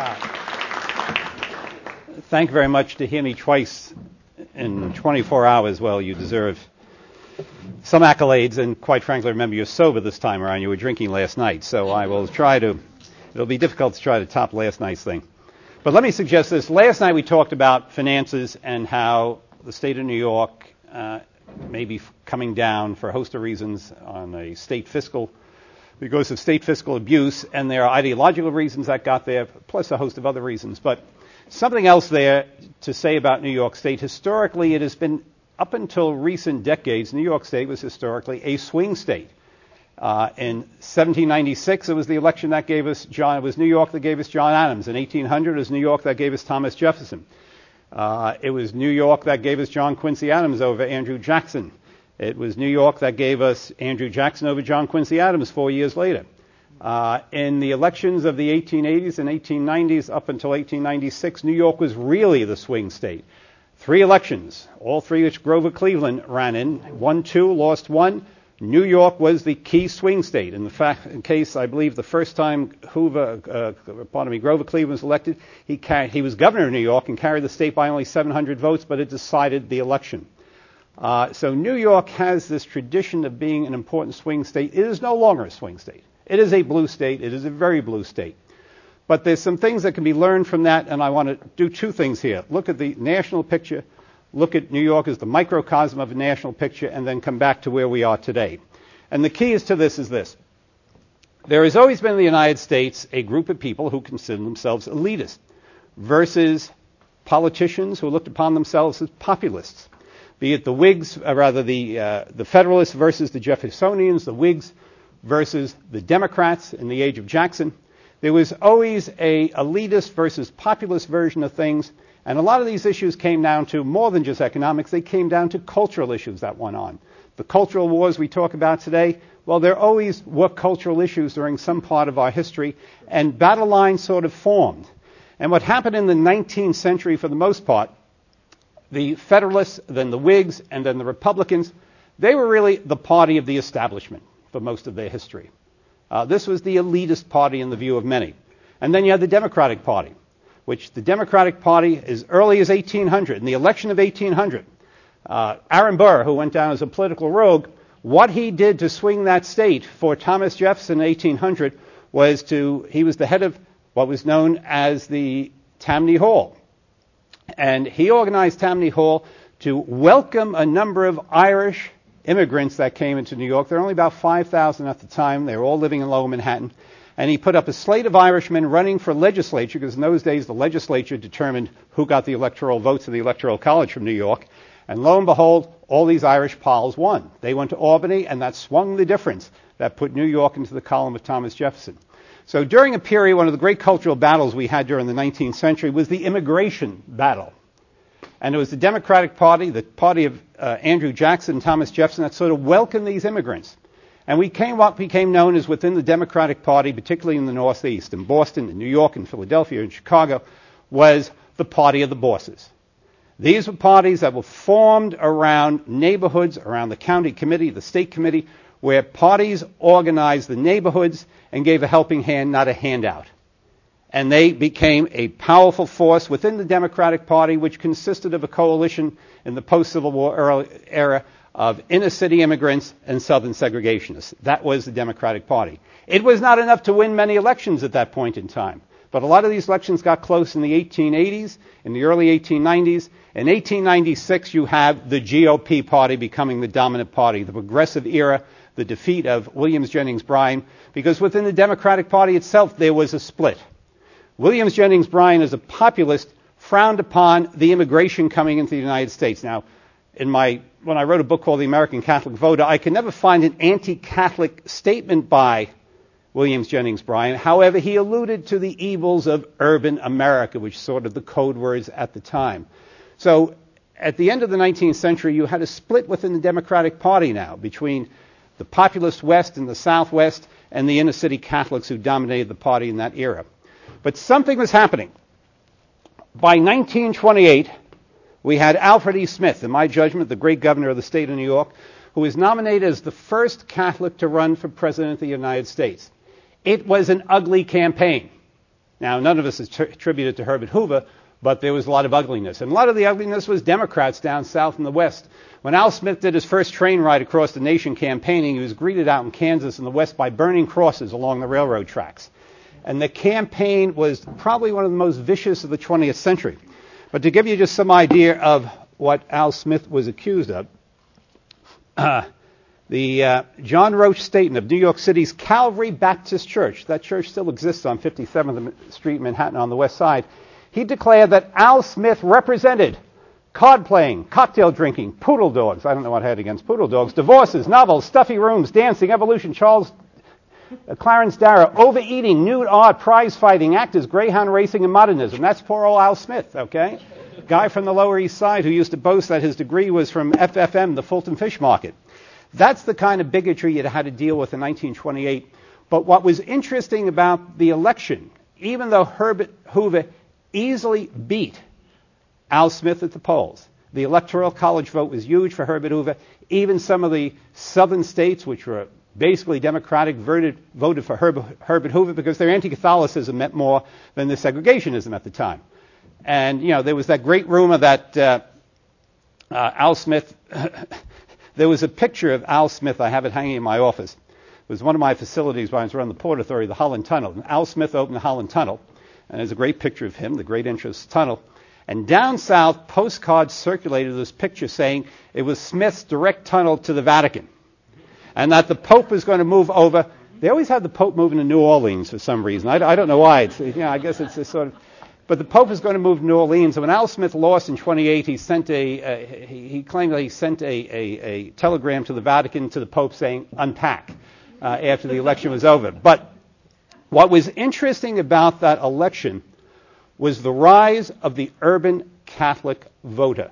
Thank you very much. To hear me twice in 24 hours, well, you deserve some accolades, and quite frankly, remember, you're sober this time around. You were drinking last night, so I will try to, it'll be difficult to try to top last night's thing. But let me suggest this. Last night we talked about finances and how the state of New York may be coming down for a host of reasons on a state fiscal, because of state fiscal abuse, and there are ideological reasons that got there, plus a host of other reasons. But something else there to say about New York State. Historically, it has been, up until recent decades, New York State was historically a swing state. In 1796, it was the election that gave us John. It was New York that gave us John Adams. In 1800, it was New York that gave us Thomas Jefferson. It was New York that gave us John Quincy Adams over Andrew Jackson. It was New York that gave us Andrew Jackson over John Quincy Adams 4 years later. In the elections of the 1880s and 1890s up until 1896, New York was really the swing state. 3 elections, all 3 which Grover Cleveland ran in, won 2, lost 1. New York was the key swing state. In case, I believe, the first time Grover Cleveland was elected, he was governor of New York and carried the state by only 700 votes, but it decided the election. So New York has this tradition of being an important swing state. It is no longer a swing state. It is a blue state. It is a very blue state. But there's some things that can be learned from that, and I want to do 2 things here. Look at the national picture, look at New York as the microcosm of a national picture, and then come back to where we are today. And the key to this is this. There has always been in the United States a group of people who consider themselves elitists versus politicians who looked upon themselves as populists. Be it the Whigs, the Federalists versus the Jeffersonians, the Whigs versus the Democrats in the age of Jackson. There was always a elitist versus populist version of things, and a lot of these issues came down to more than just economics. They came down to cultural issues that went on. The cultural wars we talk about today, well, there always were cultural issues during some part of our history, and battle lines sort of formed. And what happened in the 19th century, for the most part, the Federalists, then the Whigs, and then the Republicans, they were really the party of the establishment for most of their history. This was the elitist party in the view of many. And then you had the Democratic Party, which the Democratic Party, as early as 1800, in the election of 1800, Aaron Burr, who went down as a political rogue, what he did to swing that state for Thomas Jefferson in 1800 was he was the head of what was known as the Tammany Hall. And he organized Tammany Hall to welcome a number of Irish immigrants that came into New York. There were only about 5,000 at the time. They were all living in Lower Manhattan. And he put up a slate of Irishmen running for legislature, because in those days the legislature determined who got the electoral votes of the Electoral College from New York. And lo and behold, all these Irish pals won. They went to Albany, and that swung the difference that put New York into the column of Thomas Jefferson. So during a period, one of the great cultural battles we had during the 19th century was the immigration battle. And it was the Democratic Party, the party of Andrew Jackson and Thomas Jefferson, that sort of welcomed these immigrants. And what became known as, within the Democratic Party, particularly in the Northeast, in Boston, in New York, in Philadelphia, in Chicago, was the party of the bosses. These were parties that were formed around neighborhoods, around the county committee, the state committee, where parties organized the neighborhoods and gave a helping hand, not a handout. And they became a powerful force within the Democratic Party, which consisted of a coalition in the post-Civil War era of inner-city immigrants and Southern segregationists. That was the Democratic Party. It was not enough to win many elections at that point in time. But a lot of these elections got close in the 1880s, in the early 1890s. In 1896, you have the GOP party becoming the dominant party, the progressive era, the defeat of Williams Jennings Bryan, because within the Democratic Party itself, there was a split. Williams Jennings Bryan, as a populist, frowned upon the immigration coming into the United States. Now, when I wrote a book called The American Catholic Voter, I could never find an anti-Catholic statement by Williams Jennings Bryan. However, he alluded to the evils of urban America, which sort of the code words at the time. So at the end of the 19th century, you had a split within the Democratic Party now between the populist West and the Southwest and the inner-city Catholics who dominated the party in that era. But something was happening. By 1928, we had Alfred E. Smith, in my judgment, the great governor of the state of New York, who was nominated as the first Catholic to run for president of the United States. It was an ugly campaign. Now, none of us attribute it to Herbert Hoover, but there was a lot of ugliness. And a lot of the ugliness was Democrats down south in the West. When Al Smith did his first train ride across the nation campaigning, he was greeted out in Kansas in the West by burning crosses along the railroad tracks. And the campaign was probably one of the most vicious of the 20th century. But to give you just some idea of what Al Smith was accused of, the John Roach Staton of New York City's Calvary Baptist Church, that church still exists on 57th Street, Manhattan, on the west side, he declared that Al Smith represented card playing, cocktail drinking, poodle dogs, I don't know what I had against poodle dogs, divorces, novels, stuffy rooms, dancing, evolution, Clarence Darrow, overeating, nude art, prize fighting, actors, greyhound racing, and modernism. That's poor old Al Smith, okay? Guy from the Lower East Side who used to boast that his degree was from FFM, the Fulton Fish Market. That's the kind of bigotry you had to deal with in 1928. But what was interesting about the election, even though Herbert Hoover easily beat Al Smith at the polls, the Electoral College vote was huge for Herbert Hoover. Even some of the southern states, which were basically Democratic, voted for Herbert Hoover because their anti-Catholicism meant more than the segregationism at the time. And, you know, there was that great rumor that Al Smith, there was a picture of Al Smith, I have it hanging in my office. It was one of my facilities when I was around the Port Authority, the Holland Tunnel. And Al Smith opened the Holland Tunnel, and there's a great picture of him, the Great Entrance Tunnel. And down south, postcards circulated this picture saying it was Smith's direct tunnel to the Vatican, and that the Pope was going to move over. They always had the Pope moving to New Orleans for some reason. I don't know why. It's, you know, I guess it's a sort of... But the Pope was going to move to New Orleans. And when Al Smith lost in 28, he claimed that he sent a telegram to the Vatican to the Pope saying, unpack, after the election was over. But what was interesting about that election was the rise of the urban Catholic voter.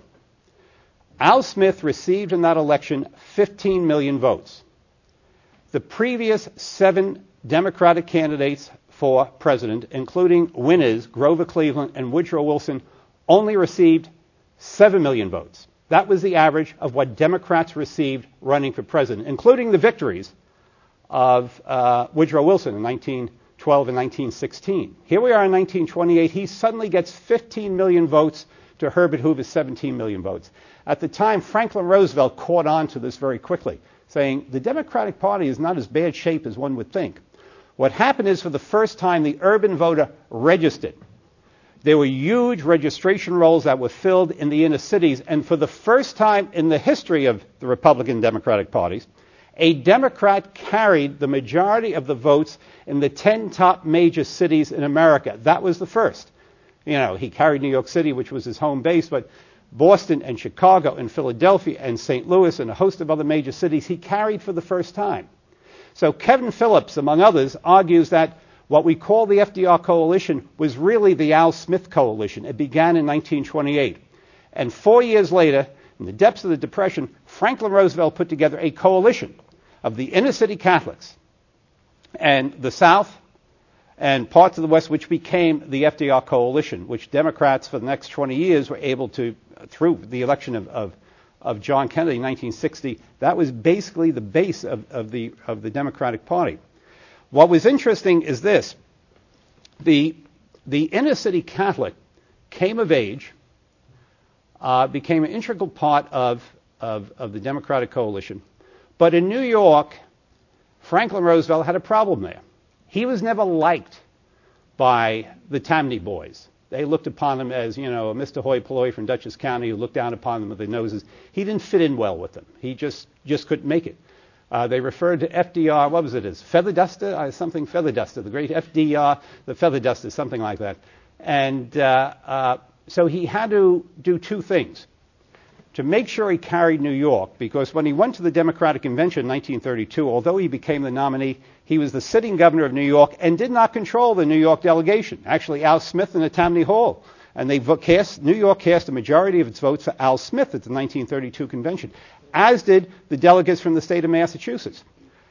Al Smith received in that election 15 million votes. The previous 7 Democratic candidates for president, including winners Grover Cleveland and Woodrow Wilson, only received 7 million votes. That was the average of what Democrats received running for president, including the victories of Woodrow Wilson in 1912 and 1916. Here we are in 1928. He suddenly gets 15 million votes to Herbert Hoover's 17 million votes. At the time, Franklin Roosevelt caught on to this very quickly, saying the Democratic Party is not as bad shape as one would think. What happened is, for the first time, the urban voter registered. There were huge registration rolls that were filled in the inner cities, and for the first time in the history of the Republican and Democratic parties, a Democrat carried the majority of the votes in the 10 top major cities in America. That was the first. You know, he carried New York City, which was his home base, but Boston and Chicago and Philadelphia and St. Louis and a host of other major cities he carried for the first time. So Kevin Phillips, among others, argues that what we call the FDR coalition was really the Al Smith coalition. It began in 1928. And 4 years later, in the depths of the Depression, Franklin Roosevelt put together a coalition of the inner city Catholics and the South and parts of the West, which became the FDR coalition, which Democrats for the next 20 years were able to, through the election of John Kennedy in 1960, that was basically the base of the Democratic Party. What was interesting is this. The inner city Catholic came of age, became an integral part of the Democratic coalition. But in New York, Franklin Roosevelt had a problem there. He was never liked by the Tammany boys. They looked upon him as, you know, Mr. Hoi Polloi from Dutchess County who looked down upon them with their noses. He didn't fit in well with them. He just couldn't make it. They referred to FDR, what was it, as Feather Duster? Something Feather Duster, the great FDR, the Feather Duster, something like that. And so he had to do two things to make sure he carried New York, because when he went to the Democratic Convention in 1932, although he became the nominee, he was the sitting governor of New York and did not control the New York delegation. Actually, Al Smith and the Tammany Hall. And New York cast a majority of its votes for Al Smith at the 1932 convention, as did the delegates from the state of Massachusetts.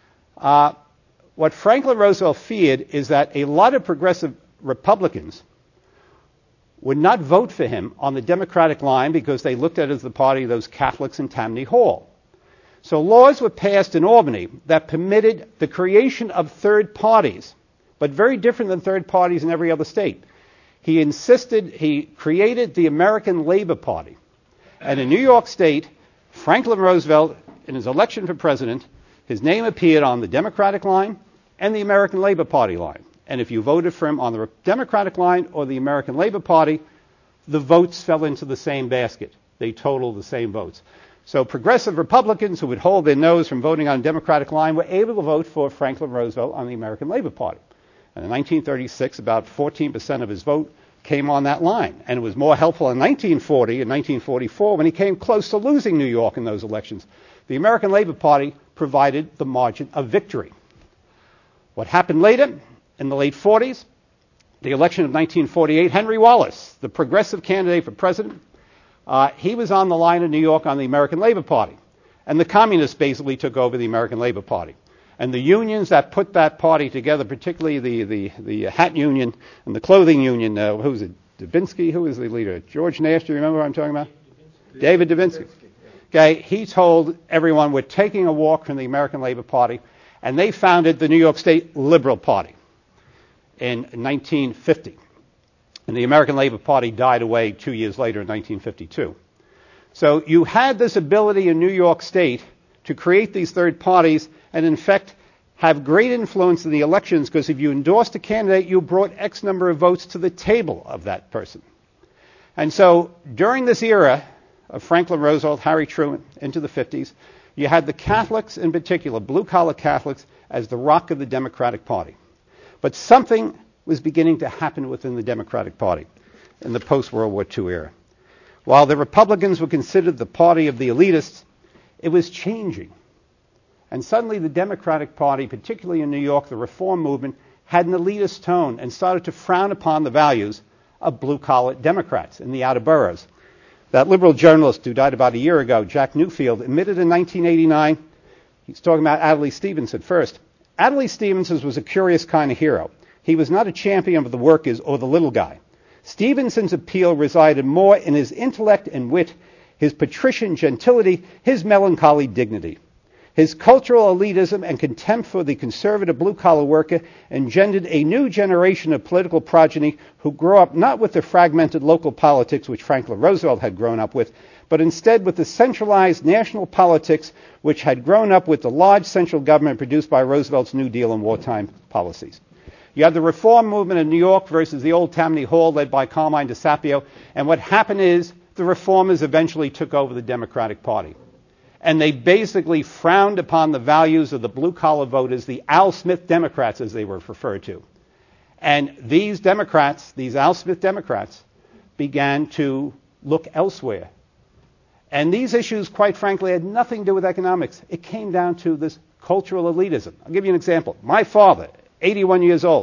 What Franklin Roosevelt feared is that a lot of progressive Republicans would not vote for him on the Democratic line because they looked at it as the party of those Catholics in Tammany Hall. So laws were passed in Albany that permitted the creation of third parties but very different than third parties in every other state. He created the American Labor Party. And in New York State, Franklin Roosevelt, in his election for president, his name appeared on the Democratic line and the American Labor Party line. And if you voted for him on the Democratic line or the American Labor Party, the votes fell into the same basket. They totaled the same votes. So progressive Republicans who would hold their nose from voting on the Democratic line were able to vote for Franklin Roosevelt on the American Labor Party. And in 1936, about 14% of his vote came on that line. And it was more helpful in 1940 and 1944 when he came close to losing New York in those elections. The American Labor Party provided the margin of victory. What happened later, in the late 40s, the election of 1948, Henry Wallace, the progressive candidate for president, he was on the line in New York on the American Labor Party. And the communists basically took over the American Labor Party. And the unions that put that party together, particularly the hat union and the clothing union, who was it? Dubinsky? Who was the leader? George Nash, do you remember what I'm talking about? David Dubinsky. Okay, he told everyone, we're taking a walk from the American Labor Party, and they founded the New York State Liberal Party in 1950. And the American Labor Party died away 2 years later in 1952. So you had this ability in New York State to create these third parties and, in fact, have great influence in the elections, because if you endorsed a candidate, you brought X number of votes to the table of that person. And so during this era of Franklin Roosevelt, Harry Truman, into the 50s, you had the Catholics in particular, blue-collar Catholics, as the rock of the Democratic Party. But something was beginning to happen within the Democratic Party in the post-World War II era. While the Republicans were considered the party of the elitists, it was changing. And suddenly the Democratic Party, particularly in New York, the reform movement, had an elitist tone and started to frown upon the values of blue-collar Democrats in the outer boroughs. That liberal journalist who died about a year ago, Jack Newfield, admitted in 1989, he's talking about Adlai Stevenson first. Adlai Stevenson was a curious kind of hero. He was not a champion of the workers or the little guy. Stevenson's appeal resided more in his intellect and wit, his patrician gentility, his melancholy dignity. His cultural elitism and contempt for the conservative blue-collar worker engendered a new generation of political progeny who grew up not with the fragmented local politics which Franklin Roosevelt had grown up with, but instead with the centralized national politics which had grown up with the large central government produced by Roosevelt's New Deal and wartime policies. You had the reform movement in New York versus the old Tammany Hall led by Carmine DeSapio, and what happened is the reformers eventually took over the Democratic Party. And they basically frowned upon the values of the blue-collar voters, the Al Smith Democrats, as they were referred to. And these Democrats, these Al Smith Democrats, began to look elsewhere. And these issues, quite frankly, had nothing to do with economics. It came down to this cultural elitism. I'll give you an example. My father, 81 years old,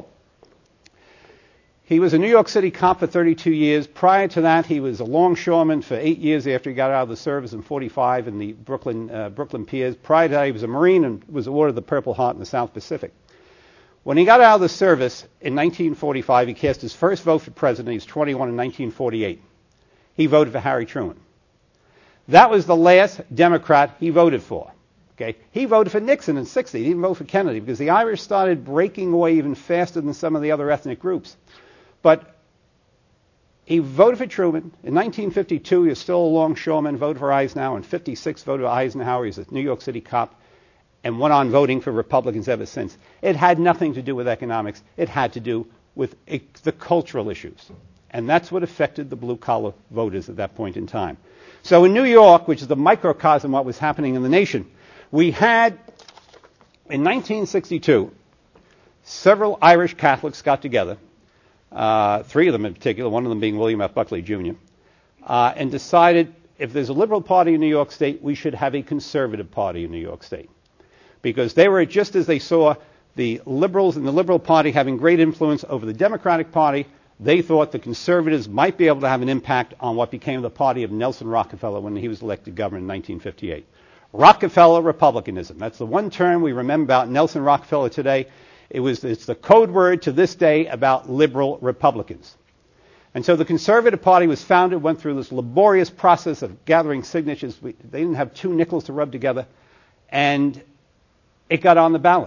he was a New York City cop for 32 years. Prior to that, he was a longshoreman for 8 years after he got out of the service in 45 in the Brooklyn Piers. Prior to that, he was a Marine and was awarded the Purple Heart in the South Pacific. When he got out of the service in 1945, he cast his first vote for president. He was 21 in 1948. He voted for Harry Truman. That was the last Democrat he voted for. Okay? He voted for Nixon in 60. He didn't vote for Kennedy because the Irish started breaking away even faster than some of the other ethnic groups. But he voted for Truman. In 1952, he was still a longshoreman, voted for Eisenhower. In 56, voted for Eisenhower. He's a New York City cop and went on voting for Republicans ever since. It had nothing to do with economics. It had to do with the cultural issues. And that's what affected the blue-collar voters at that point in time. So in New York, which is the microcosm of what was happening in the nation, we had, in 1962, several Irish Catholics got together, three of them in particular, one of them being William F. Buckley, Jr., and decided if there's a liberal party in New York State, we should have a conservative party in New York State. Because they were, just as they saw the liberals in the Liberal Party having great influence over the Democratic Party, they thought the conservatives might be able to have an impact on what became the party of Nelson Rockefeller when he was elected governor in 1958. Rockefeller Republicanism. That's the one term we remember about Nelson Rockefeller today. It's the code word to this day about liberal Republicans. And so the Conservative Party was founded, went through this laborious process of gathering signatures. They didn't have two nickels to rub together. And it got on the ballot.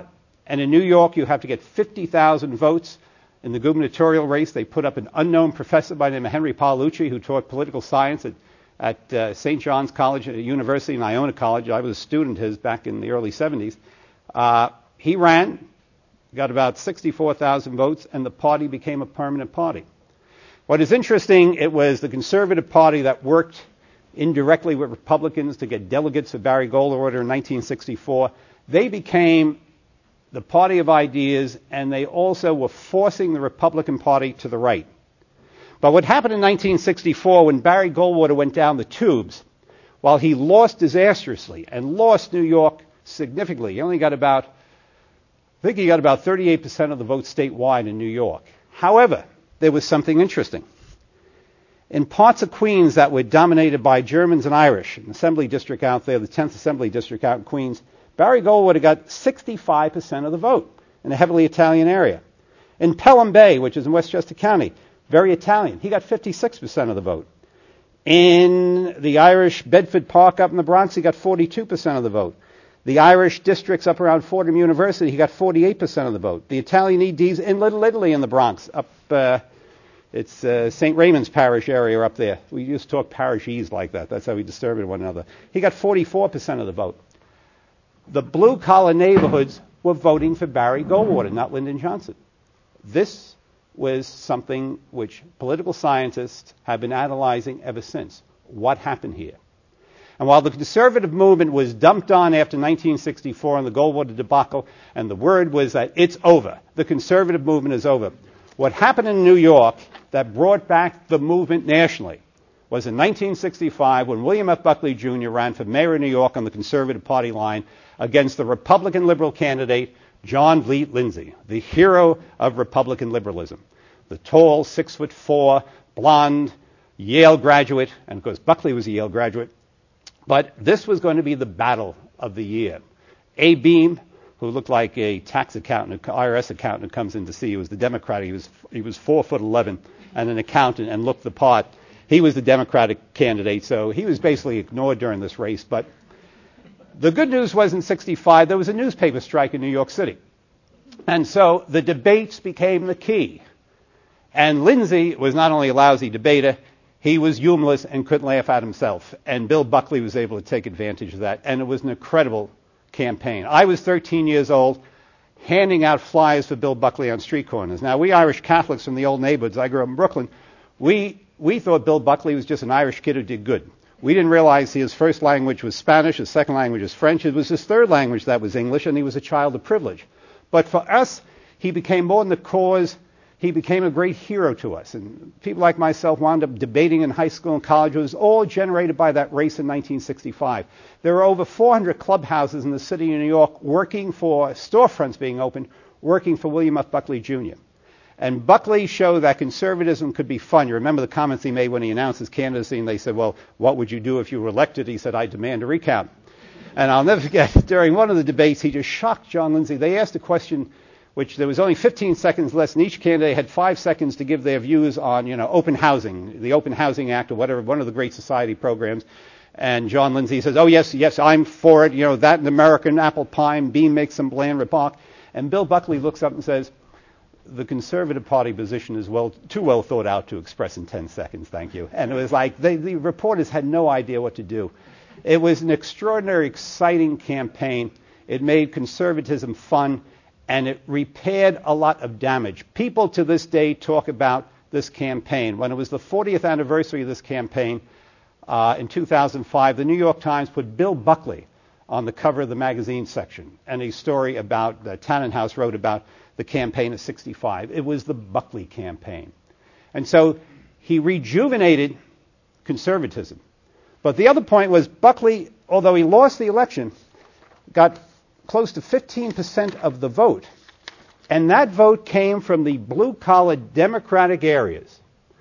And in New York, you have to get 50,000 votes. In the gubernatorial race, they put up an unknown professor by the name of Henry Paolucci, who taught political science at St. John's College, a university in Iona College. I was a student of his back in the early 70s. He ran, got about 64,000 votes, and the party became a permanent party. What is interesting, it was the Conservative Party that worked indirectly with Republicans to get delegates for Barry Goldwater in 1964. They became the party of ideas, and they also were forcing the Republican Party to the right. But what happened in 1964 when Barry Goldwater went down the tubes, while he lost disastrously and lost New York significantly, he only got about, I think he got about 38% of the vote statewide in New York. However, there was something interesting. In parts of Queens that were dominated by Germans and Irish, an assembly district out there, the 10th Assembly District out in Queens, Barry Goldwater got 65% of the vote in a heavily Italian area. In Pelham Bay, which is in Westchester County, very Italian, he got 56% of the vote. In the Irish Bedford Park up in the Bronx, he got 42% of the vote. The Irish districts up around Fordham University, he got 48% of the vote. The Italian EDs in Little Italy in the Bronx, it's St. Raymond's Parish area up there. We used to talk parishese like that. That's how we disturbed one another. He got 44% of the vote. The blue-collar neighborhoods were voting for Barry Goldwater, not Lyndon Johnson. This was something which political scientists have been analyzing ever since. What happened here? And while the conservative movement was dumped on after 1964 and the Goldwater debacle, and the word was that it's over, the conservative movement is over, what happened in New York that brought back the movement nationally was in 1965 when William F. Buckley Jr. ran for mayor of New York on the Conservative Party line against the Republican liberal candidate John Vliet Lindsay, the hero of Republican liberalism. The tall, 6'4", blonde, Yale graduate, and of course Buckley was a Yale graduate. But this was going to be the battle of the year. Abe Beame, who looked like a tax accountant, an IRS accountant who comes in to see you, was the Democrat. He was 4'11" and an accountant and looked the part. He was the Democratic candidate, so he was basically ignored during this race. But the good news was in 65, there was a newspaper strike in New York City. And so the debates became the key. And Lindsay was not only a lousy debater, he was humorless and couldn't laugh at himself. And Bill Buckley was able to take advantage of that. And it was an incredible campaign. I was 13 years old, handing out flyers for Bill Buckley on street corners. Now, we Irish Catholics from the old neighborhoods, I grew up in Brooklyn, we thought Bill Buckley was just an Irish kid who did good. We didn't realize his first language was Spanish, his second language was French. It was his third language that was English, and he was a child of privilege. But for us, he became more than the cause. He became a great hero to us. And people like myself wound up debating in high school and college. It was all generated by that race in 1965. There were over 400 clubhouses in the city of New York working for storefronts being opened, working for William F. Buckley Jr. And Buckley showed that conservatism could be fun. You remember the comments he made when he announced his candidacy, and they said, well, what would you do if you were elected? He said, I demand a recount. And I'll never forget, during one of the debates, he just shocked John Lindsay. They asked a question which there was only 15 seconds less, and each candidate had 5 seconds to give their views on, open housing, the Open Housing Act or whatever, one of the Great Society programs. And John Lindsay says, oh, yes, I'm for it, that and American apple pie, and Beam makes some bland remark. And Bill Buckley looks up and says, the Conservative Party position is too well thought out to express in 10 seconds, thank you. And it was like the reporters had no idea what to do. It was an extraordinary, exciting campaign. It made conservatism fun, and it repaired a lot of damage. People to this day talk about this campaign. When it was the 40th anniversary of this campaign in 2005, the New York Times put Bill Buckley on the cover of the magazine section, and a story about Tannenhouse wrote about the campaign of 65. It was the Buckley campaign. And so he rejuvenated conservatism. But the other point was Buckley, although he lost the election, got close to 15% of the vote. And that vote came from the blue-collar Democratic areas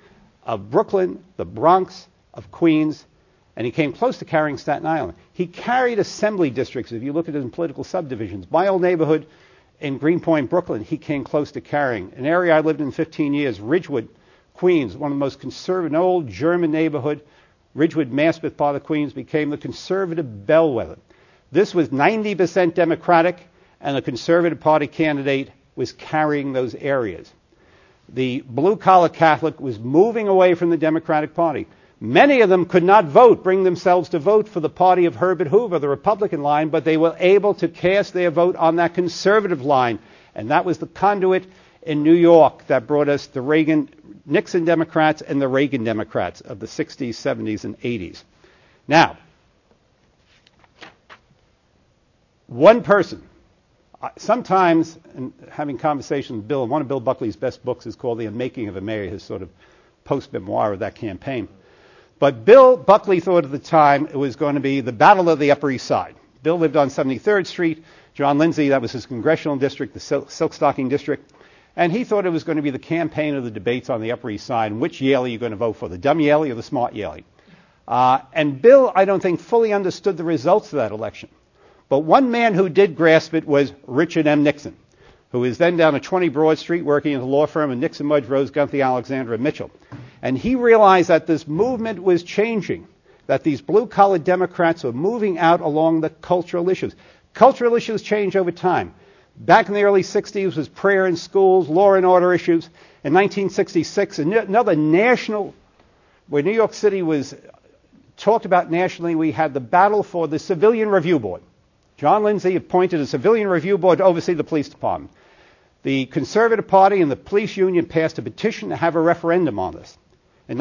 of Brooklyn, the Bronx, of Queens, and he came close to carrying Staten Island. He carried assembly districts. If you look at it in political subdivisions, my old neighborhood in Greenpoint, Brooklyn, he came close to carrying. An area I lived in 15 years, Ridgewood, Queens, one of the most conservative, an old German neighborhood. Ridgewood, Maspeth, part of Queens, became the conservative bellwether. This was 90% Democratic, and the Conservative Party candidate was carrying those areas. The blue-collar Catholic was moving away from the Democratic Party. Many of them could not vote, bring themselves to vote for the party of Herbert Hoover, the Republican line, but they were able to cast their vote on that conservative line. And that was the conduit in New York that brought us the Nixon Democrats and the Reagan Democrats of the 60s, 70s, and 80s. Now, one person, sometimes, in having conversations with Bill, one of Bill Buckley's best books is called The Unmaking of a Mayor, his sort of post-memoir of that campaign. But Bill Buckley thought at the time it was going to be the Battle of the Upper East Side. Bill lived on 73rd Street. John Lindsay, that was his congressional district, the Silkstocking district. And he thought it was going to be the campaign of the debates on the Upper East Side. And which Yale are you going to vote for, the dumb Yale or the smart Yale? And Bill, I don't think, fully understood the results of that election. But one man who did grasp it was Richard M. Nixon, who was then down at 20 Broad Street working at the law firm of Nixon, Mudge, Rose, Gunther, Alexander, and Mitchell. And he realized that this movement was changing, that these blue-collar Democrats were moving out along the cultural issues. Cultural issues change over time. Back in the early 60s was prayer in schools, law and order issues. In 1966, another national, where New York City was talked about nationally, we had the battle for the Civilian Review Board. John Lindsay appointed a Civilian Review Board to oversee the police department. The Conservative Party and the police union passed a petition to have a referendum on this in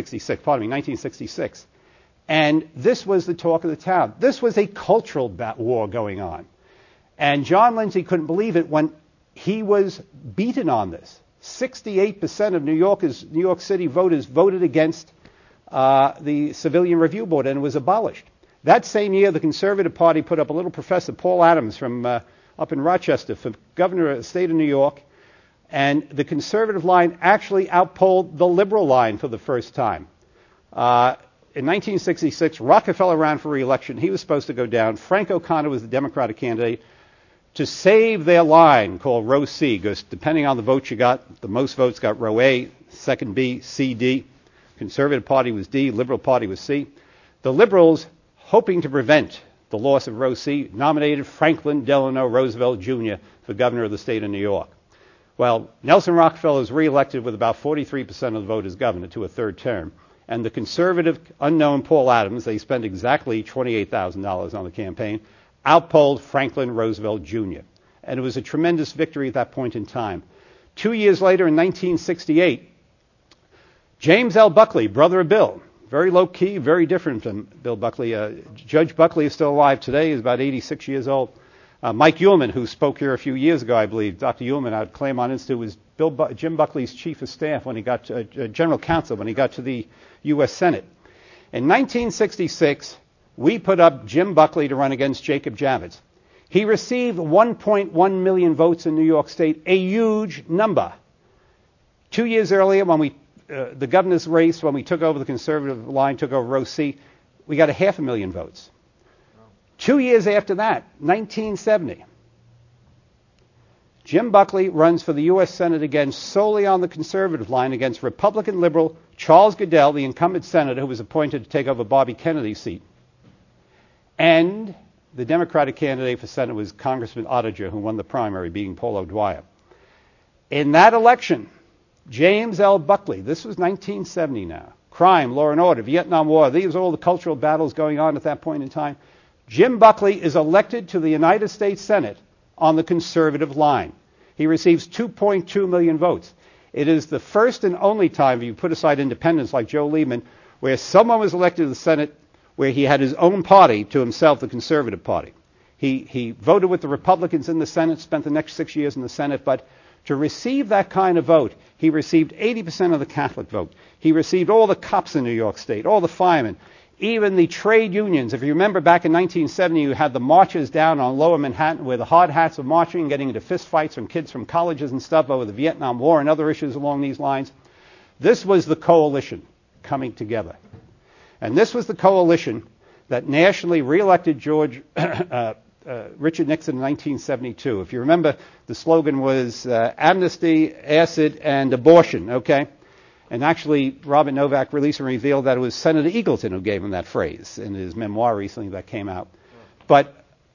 1966. And this was the talk of the town. This was a cultural war going on. And John Lindsay couldn't believe it when he was beaten on this. 68% of New York City voters voted against the Civilian Review Board, and it was abolished. That same year, the Conservative Party put up a little Professor Paul Adams from up in Rochester for governor of the state of New York, and the conservative line actually outpolled the liberal line for the first time. In 1966, Rockefeller ran for re-election. He was supposed to go down. Frank O'Connor was the Democratic candidate to save their line called row C, because depending on the votes you got, the most votes got row A, second B, C, D. Conservative Party was D, Liberal Party was C. The Liberals, hoping to prevent the loss of row C, nominated Franklin Delano Roosevelt Jr. for governor of the state of New York. Well, Nelson Rockefeller was reelected with about 43% of the vote as governor to a third term. And the conservative unknown Paul Adams, they spent exactly $28,000 on the campaign, outpolled Franklin Roosevelt Jr. And it was a tremendous victory at that point in time. 2 years later, in 1968, James L. Buckley, brother of Bill, very low-key, very different from Bill Buckley. Judge Buckley is still alive today. He's about 86 years old. Mike Uhlman, who spoke here a few years ago, I believe, Dr. Uhlman out at Claremont Institute, was Jim Buckley's chief of staff when he got to, general counsel when he got to the U.S. Senate. In 1966, we put up Jim Buckley to run against Jacob Javits. He received 1.1 million votes in New York State, a huge number. 2 years earlier, when the governor's race, when we took over the conservative line, took over row C, we got 500,000 votes. 2 years after that, 1970, Jim Buckley runs for the U.S. Senate again solely on the conservative line against Republican liberal Charles Goodell, the incumbent senator who was appointed to take over Bobby Kennedy's seat. And the Democratic candidate for Senate was Congressman Ottinger, who won the primary, beating Paul O'Dwyer. In that election, James L. Buckley, this was 1970 now, crime, law and order, Vietnam War, these are all the cultural battles going on at that point in time. Jim Buckley is elected to the United States Senate on the conservative line. He receives 2.2 million votes. It is the first and only time, if you put aside independents like Joe Lieberman, where someone was elected to the Senate where he had his own party to himself, the Conservative Party. He voted with the Republicans in the Senate, spent the next 6 years in the Senate, but to receive that kind of vote, he received 80% of the Catholic vote. He received all the cops in New York State, all the firemen, even the trade unions. If you remember back in 1970, you had the marches down on Lower Manhattan where the hard hats were marching and getting into fistfights from kids from colleges and stuff over the Vietnam War and other issues along these lines. This was the coalition coming together. And this was the coalition that nationally reelected Richard Nixon in 1972. If you remember, the slogan was amnesty, acid, and abortion, okay? And actually, Robert Novak released and revealed that it was Senator Eagleton who gave him that phrase in his memoir recently that came out. But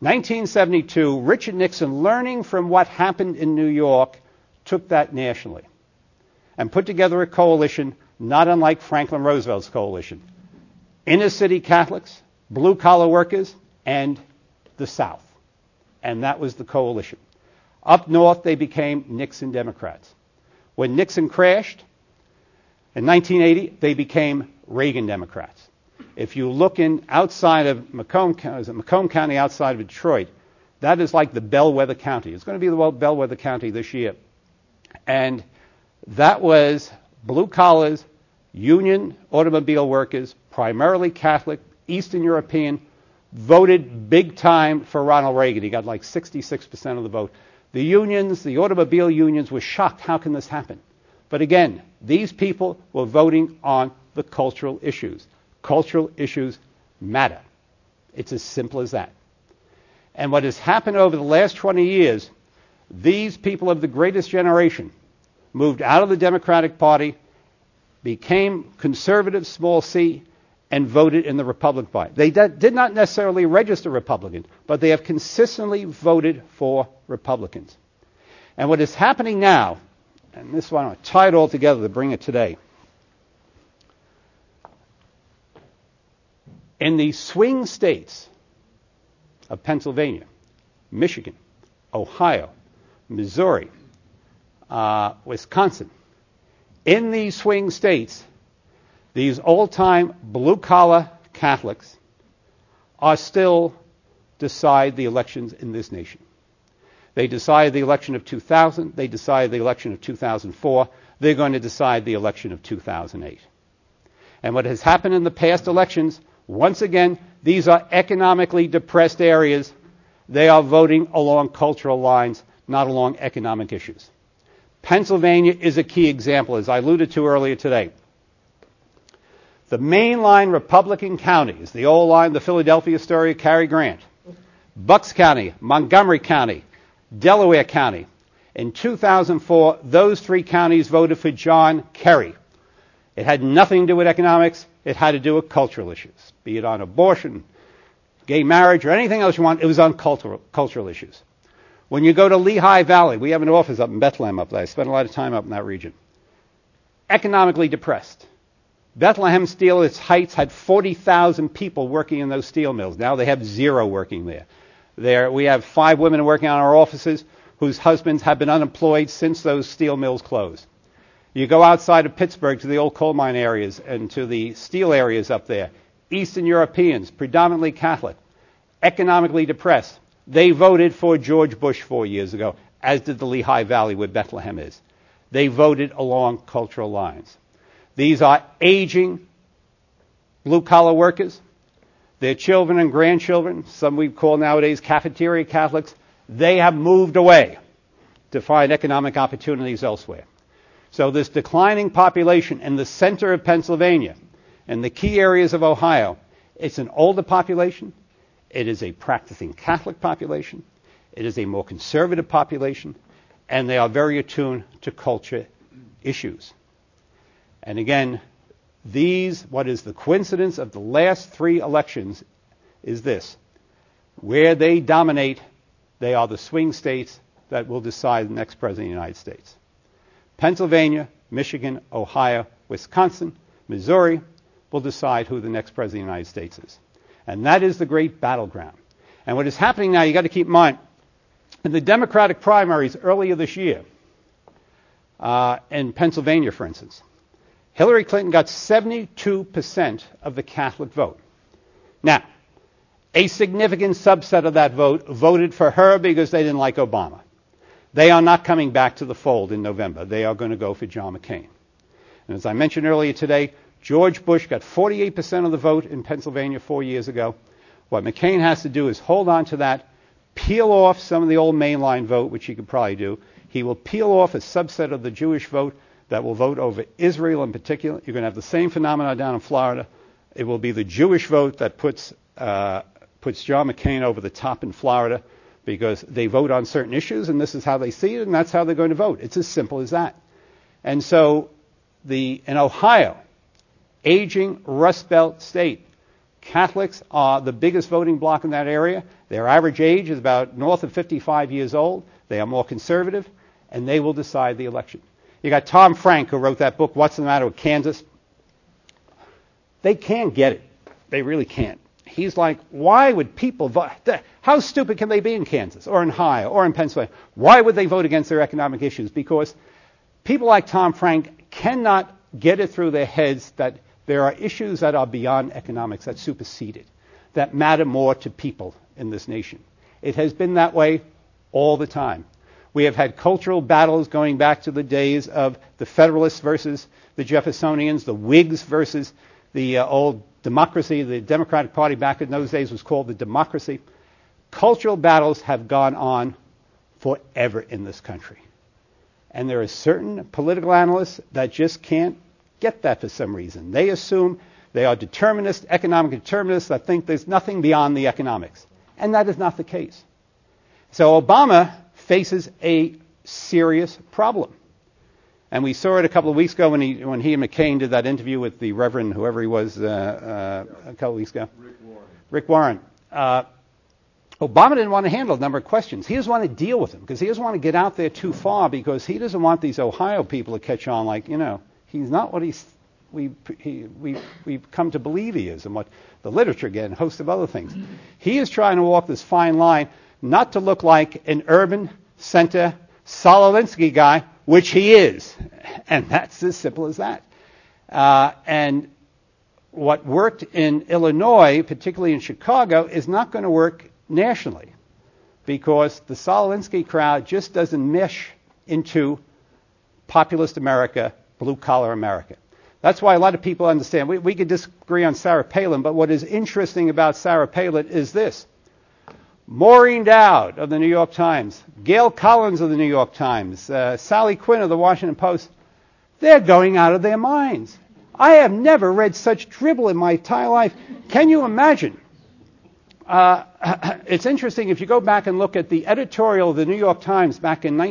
1972, Richard Nixon, learning from what happened in New York, took that nationally and put together a coalition not unlike Franklin Roosevelt's coalition. Inner city Catholics, blue-collar workers, and the South. And that was the coalition. Up north, they became Nixon Democrats. When Nixon crashed in 1980, they became Reagan Democrats. If you look outside of Macomb County, outside of Detroit, that is like the bellwether county. It's going to be the bellwether county this year. And that was blue collars, union automobile workers, primarily Catholic, Eastern European, voted big time for Ronald Reagan. He got like 66% of the vote. The unions, the automobile unions, were shocked. How can this happen? But again, these people were voting on the cultural issues. Cultural issues matter. It's as simple as that. And what has happened over the last 20 years, these people of the greatest generation moved out of the Democratic Party, became conservative, small c, and voted in the Republican Party. They did not necessarily register Republican, but they have consistently voted for Republicans. And what is happening now, and this one, I want to tie it all together to bring it today. In the swing states of Pennsylvania, Michigan, Ohio, Missouri, Wisconsin, in these swing states, these old-time blue-collar Catholics are still decide the elections in this nation. They decided the election of 2000. They decided the election of 2004. They're going to decide the election of 2008. And what has happened in the past elections, once again, these are economically depressed areas. They are voting along cultural lines, not along economic issues. Pennsylvania is a key example, as I alluded to earlier today. The mainline Republican counties, the old line, the Philadelphia, Astoria, Cary Grant, Bucks County, Montgomery County, Delaware County. In 2004, those three counties voted for John Kerry. It had nothing to do with economics. It had to do with cultural issues, be it on abortion, gay marriage, or anything else you want. It was on cultural issues. When you go to Lehigh Valley, we have an office up in Bethlehem up there. I spent a lot of time up in that region. Economically depressed. Bethlehem Steel, its heights, had 40,000 people working in those steel mills. Now they have 0 working there. We have 5 women working on our offices whose husbands have been unemployed since those steel mills closed. You go outside of Pittsburgh to the old coal mine areas and to the steel areas up there. Eastern Europeans, predominantly Catholic, economically depressed. They voted for George Bush 4 years ago, as did the Lehigh Valley where Bethlehem is. They voted along cultural lines. These are aging blue-collar workers. Their children and grandchildren, some we call nowadays cafeteria Catholics, they have moved away to find economic opportunities elsewhere. So this declining population in the center of Pennsylvania and the key areas of Ohio, it's an older population. It is a practicing Catholic population. It is a more conservative population. And they are very attuned to culture issues. And again, what is the coincidence of the last 3 elections is this. Where they dominate, they are the swing states that will decide the next president of the United States. Pennsylvania, Michigan, Ohio, Wisconsin, Missouri will decide who the next president of the United States is. And that is the great battleground. And what is happening now, you've got to keep in mind, in the Democratic primaries earlier this year, in Pennsylvania, for instance, Hillary Clinton got 72% of the Catholic vote. Now, a significant subset of that vote voted for her because they didn't like Obama. They are not coming back to the fold in November. They are going to go for John McCain. And as I mentioned earlier today, George Bush got 48% of the vote in Pennsylvania 4 years ago. What McCain has to do is hold on to that, peel off some of the old mainline vote, which he could probably do. He will peel off a subset of the Jewish vote that will vote over Israel in particular. You're going to have the same phenomenon down in Florida. It will be the Jewish vote that puts John McCain over the top in Florida because they vote on certain issues, and this is how they see it, and that's how they're going to vote. It's as simple as that. And so in Ohio, aging Rust Belt state, Catholics are the biggest voting bloc in that area. Their average age is about north of 55 years old. They are more conservative, and they will decide the election. You got Tom Frank, who wrote that book, What's the Matter with Kansas? They can't get it. They really can't. He's like, why would people vote? How stupid can they be in Kansas or in Ohio or in Pennsylvania? Why would they vote against their economic issues? Because people like Tom Frank cannot get it through their heads that there are issues that are beyond economics, that supersede it, that matter more to people in this nation. It has been that way all the time. We have had cultural battles going back to the days of the Federalists versus the Jeffersonians, the Whigs versus the old democracy. The Democratic Party back in those days was called the Democracy. Cultural battles have gone on forever in this country. And there are certain political analysts that just can't get that for some reason. They assume they are determinists, economic determinists, that think there's nothing beyond the economics. And that is not the case. So Obama faces a serious problem. And we saw it a couple of weeks ago when he and McCain did that interview with the Reverend, whoever he was, a couple of weeks ago. Rick Warren. Obama didn't want to handle a number of questions. He doesn't want to deal with them because he doesn't want to get out there too far because he doesn't want these Ohio people to catch on like, he's not what we've come to believe he is and what the literature, again, a host of other things. He is trying to walk this fine line not to look like an urban center Saul-Alinsky guy, which he is. And that's as simple as that. And what worked in Illinois, particularly in Chicago, is not going to work nationally because the Saul-Alinsky crowd just doesn't mesh into populist America, blue-collar America. That's why a lot of people understand. We could disagree on Sarah Palin, but what is interesting about Sarah Palin is this. Maureen Dowd of the New York Times, Gail Collins of the New York Times, Sally Quinn of the Washington Post, they're going out of their minds. I have never read such dribble in my entire life. Can you imagine? It's interesting if you go back and look at the editorial of the New York Times back in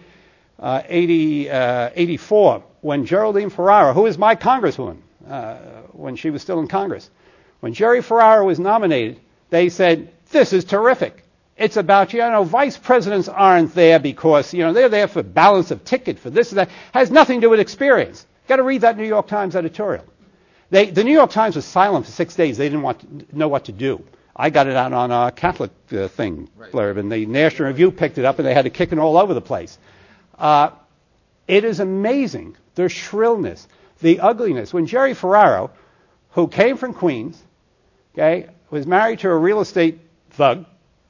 1984, when Geraldine Ferraro, who is my congresswoman, when she was still in Congress, when Jerry Ferraro was nominated, they said, this is terrific. It's about, vice presidents aren't there because, they're there for balance of ticket, for this and that. Has nothing to do with experience. Got to read that New York Times editorial. The New York Times was silent for 6 days. They didn't want to know what to do. I got it out on a Catholic thing, blurb, and the National Review picked it up, and they had to kick it all over the place. It is amazing, their shrillness, the ugliness. When Jerry Ferraro, who came from Queens, was married to a real estate thug,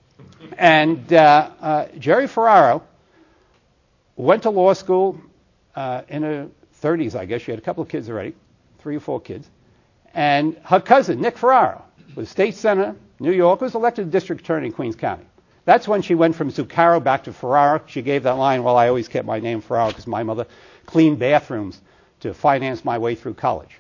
and Jerry Ferraro went to law school in her 30s, I guess. She had a couple of kids already, 3 or 4 kids. And her cousin, Nick Ferraro, was state senator, New York, was elected district attorney in Queens County. That's when she went from Zucchero back to Ferraro. She gave that line, well, I always kept my name Ferraro because my mother cleaned bathrooms to finance my way through college.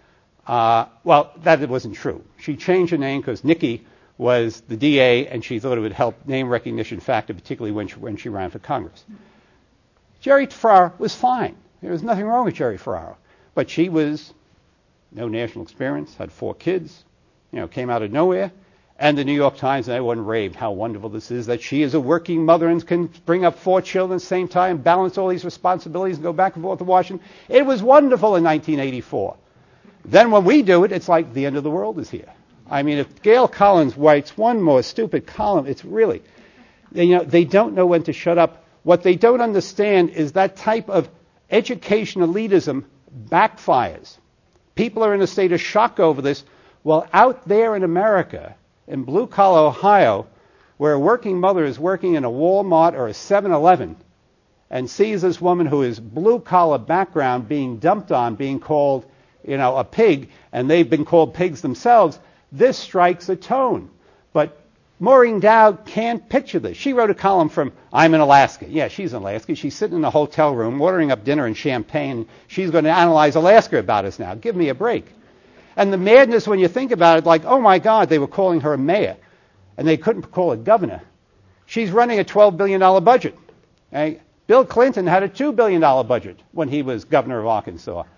Well, that wasn't true. She changed her name because Nikki was the DA, and she thought it would help name recognition factor, particularly when she ran for Congress. Jerry Ferraro was fine. There was nothing wrong with Jerry Ferraro. But she was no national experience, had 4 kids, came out of nowhere. And the New York Times and everyone raved how wonderful this is, that she is a working mother and can bring up 4 children at the same time, balance all these responsibilities and go back and forth to Washington. It was wonderful in 1984. Then when we do it, it's like the end of the world is here. I mean, if Gail Collins writes one more stupid column, it's really, they don't know when to shut up. What they don't understand is that type of education elitism backfires. People are in a state of shock over this. Well, out there in America, in blue-collar Ohio, where a working mother is working in a Walmart or a 7-Eleven and sees this woman who is blue-collar background being dumped on, being called, a pig, and they've been called pigs themselves, this strikes a tone. But Maureen Dowd can't picture this. She wrote a column from, I'm in Alaska. Yeah, she's in Alaska. She's sitting in a hotel room ordering up dinner and champagne. She's going to analyze Alaska about us now. Give me a break. And the madness when you think about it, like, oh my God, they were calling her a mayor, and they couldn't call her governor. She's running a $12 billion budget. Okay? Bill Clinton had a $2 billion budget when he was governor of Arkansas.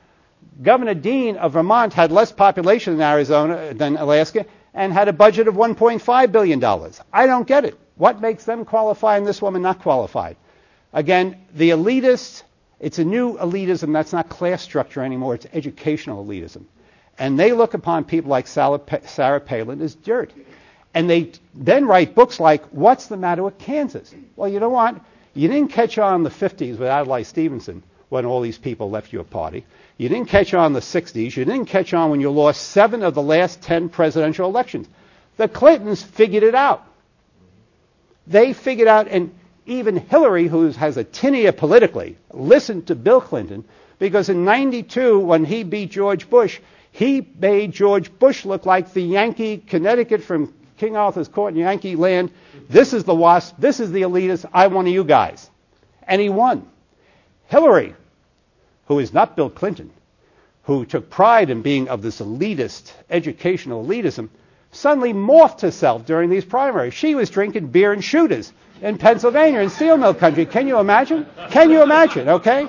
Governor Dean of Vermont had less population in Arizona than Alaska and had a budget of $1.5 billion. I don't get it. What makes them qualify and this woman not qualified? Again, the elitists, it's a new elitism. That's not class structure anymore. It's educational elitism. And they look upon people like Sarah Palin as dirt. And they then write books like, What's the Matter with Kansas? Well, you know what? You didn't catch on in the 50s with Adlai Stevenson when all these people left your party. You didn't catch on in the 60s. You didn't catch on when you lost 7 of the last 10 presidential elections. The Clintons figured it out. They figured out, and even Hillary, who has a tinea politically, listened to Bill Clinton, because in 92, when he beat George Bush, he made George Bush look like the Yankee Connecticut from King Arthur's Court in Yankee land. This is the WASP. This is the elitist. I want you guys. And he won. Hillary, who is not Bill Clinton, who took pride in being of this elitist, educational elitism, suddenly morphed herself during these primaries. She was drinking beer and shooters in Pennsylvania, in steel mill country. Can you imagine? Can you imagine, okay?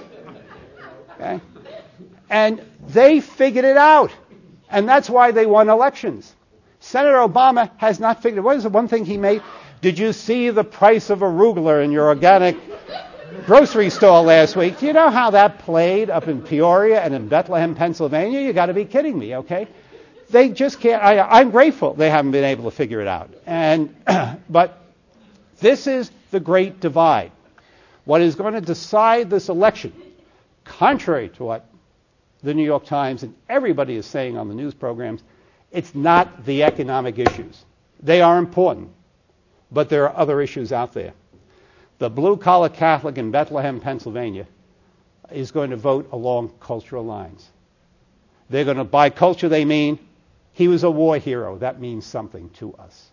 And they figured it out. And that's why they won elections. Senator Obama has not figured it out. What is the one thing he made? Did you see the price of arugula in your organic grocery store last week? Do you know how that played up in Peoria and in Bethlehem, Pennsylvania? You got to be kidding me, okay? They just can't. I'm grateful they haven't been able to figure it out. But this is the great divide. What is going to decide this election, contrary to what the New York Times and everybody is saying on the news programs, it's not the economic issues. They are important, but there are other issues out there. The blue-collar Catholic in Bethlehem, Pennsylvania, is going to vote along cultural lines. They're going to, by culture they mean, he was a war hero. That means something to us.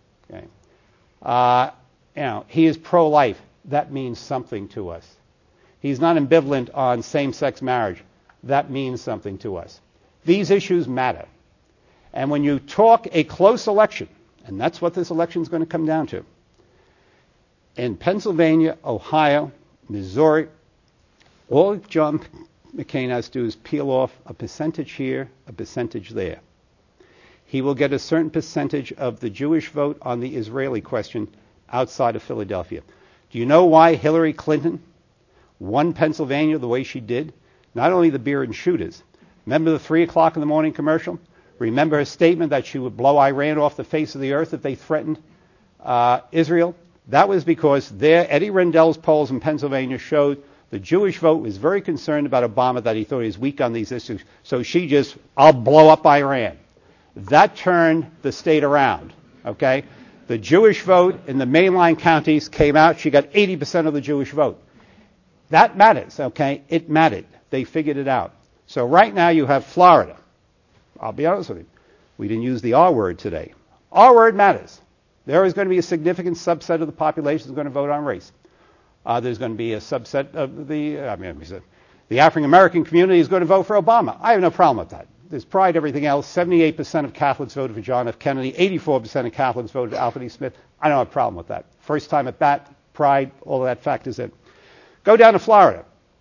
Okay. He is pro-life. That means something to us. He's not ambivalent on same-sex marriage. That means something to us. These issues matter. And when you talk a close election, and that's what this election is going to come down to, in Pennsylvania, Ohio, Missouri, all John McCain has to do is peel off a percentage here, a percentage there. He will get a certain percentage of the Jewish vote on the Israeli question outside of Philadelphia. Do you know why Hillary Clinton won Pennsylvania the way she did? Not only the beer and shooters. Remember the 3 o'clock in the morning commercial? Remember her statement that she would blow Iran off the face of the earth if they threatened Israel? That was because Eddie Rendell's polls in Pennsylvania showed the Jewish vote was very concerned about Obama, that he thought he was weak on these issues. So she just, I'll blow up Iran. That turned the state around, okay? The Jewish vote in the mainline counties came out. She got 80% of the Jewish vote. That matters, okay? It mattered. They figured it out. So right now you have Florida. I'll be honest with you. We didn't use the R word today. R word matters. There is going to be a significant subset of the population that's going to vote on race. There's going to be a subset of the African-American community is going to vote for Obama. I have no problem with that. There's pride, everything else. 78% of Catholics voted for John F. Kennedy. 84% of Catholics voted for Alfred E. Smith. I don't have a problem with that. First time at bat, pride, all of that factors in. Go down to Florida.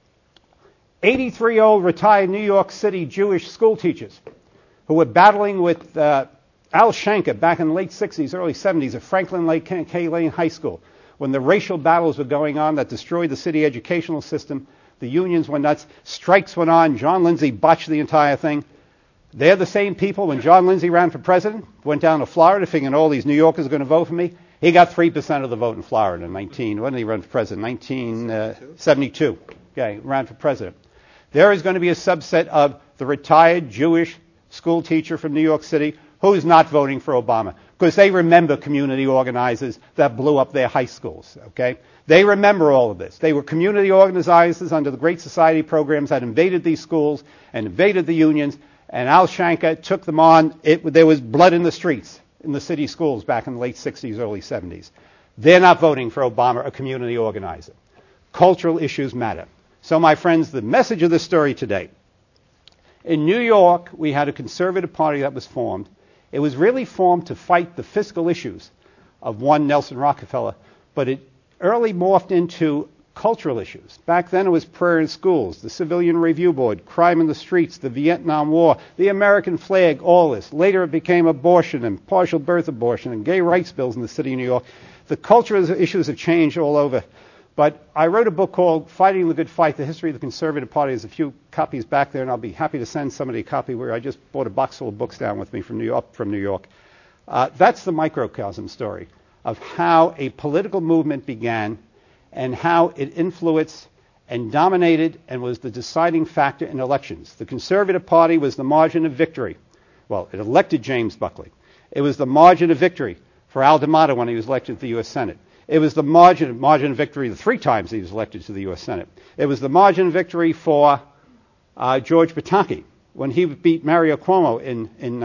83-year-old retired New York City Jewish school teachers who were battling with Al Shanker back in the late 60s, early 70s at Franklin Lake K. Lane High School when the racial battles were going on that destroyed the city educational system. The unions went nuts. Strikes went on. John Lindsay botched the entire thing. They're the same people when John Lindsay ran for president, went down to Florida thinking all these New Yorkers are going to vote for me. He got 3% of the vote in Florida in when did he run for president? 1972. Okay, ran for president. There is going to be a subset of the retired Jewish school teacher from New York City who is not voting for Obama because they remember community organizers that blew up their high schools, okay? They remember all of this. They were community organizers under the Great Society programs that invaded these schools and invaded the unions, and Al Shanker took them on. There was blood in the streets in the city schools back in the late 60s, early 70s. They're not voting for Obama, a community organizer. Cultural issues matter. So, my friends, the message of this story today. In New York, we had a conservative party that was formed. It was really formed to fight the fiscal issues of one Nelson Rockefeller, but it early morphed into cultural issues. Back then it was prayer in schools, the Civilian Review Board, crime in the streets, the Vietnam War, the American flag, all this. Later it became abortion and partial birth abortion and gay rights bills in the city of New York. The cultural issues have changed all over. But I wrote a book called Fighting the Good Fight, The History of the Conservative Party. There's a few copies back there, and I'll be happy to send somebody a copy where I just bought a box full of books down with me from New York. That's the microcosm story of how a political movement began and how it influenced and dominated and was the deciding factor in elections. The Conservative Party was the margin of victory. Well, it elected James Buckley. It was the margin of victory for Al D'Amato when he was elected to the U.S. Senate. It was the margin of victory the 3 times he was elected to the U.S. Senate. It was the margin of victory for George Pataki when he beat Mario Cuomo in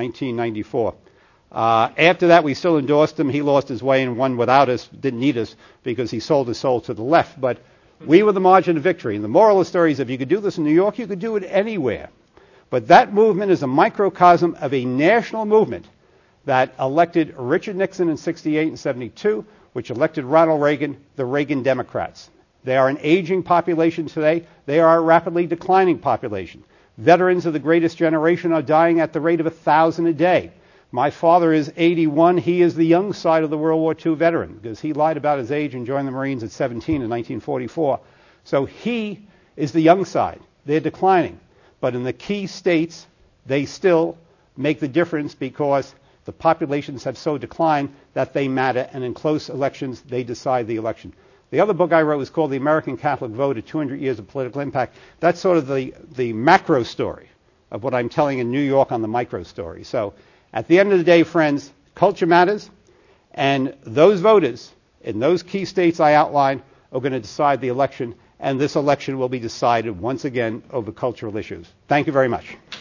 1994. After that, we still endorsed him. He lost his way and won without us, didn't need us because he sold his soul to the left. But we were the margin of victory. And the moral of the story is if you could do this in New York, you could do it anywhere. But that movement is a microcosm of a national movement that elected Richard Nixon in 68 and 72, which elected Ronald Reagan, the Reagan Democrats. They are an aging population today. They are a rapidly declining population. Veterans of the greatest generation are dying at the rate of 1,000 a day. My father is 81. He is the young side of the World War II veteran because he lied about his age and joined the Marines at 17 in 1944. So he is the young side. They're declining. But in the key states, they still make the difference because the populations have so declined that they matter, and in close elections, they decide the election. The other book I wrote was called The American Catholic Vote, 200 Years of Political Impact. That's sort of the macro story of what I'm telling in New York on the micro story. So at the end of the day, friends, culture matters, and those voters in those key states I outlined are going to decide the election, and this election will be decided once again over cultural issues. Thank you very much.